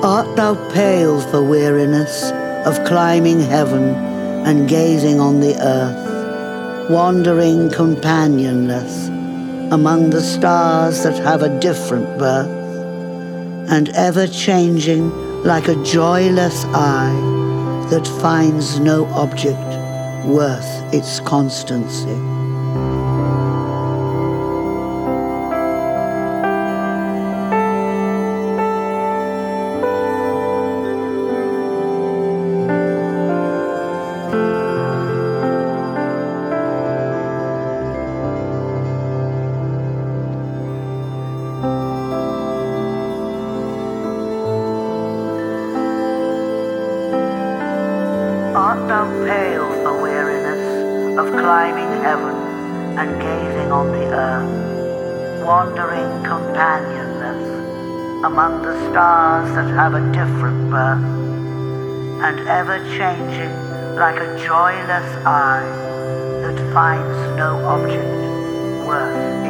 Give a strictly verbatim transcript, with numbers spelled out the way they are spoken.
Art thou pale for weariness of climbing heaven and gazing on the earth, wandering companionless among the stars that have a different birth, and ever changing like a joyless eye that finds no object worth its constancy? Art thou pale for weariness of climbing heaven and gazing on the earth, wandering companionless among the stars that have a different birth, and ever changing like a joyless eye that finds no object worth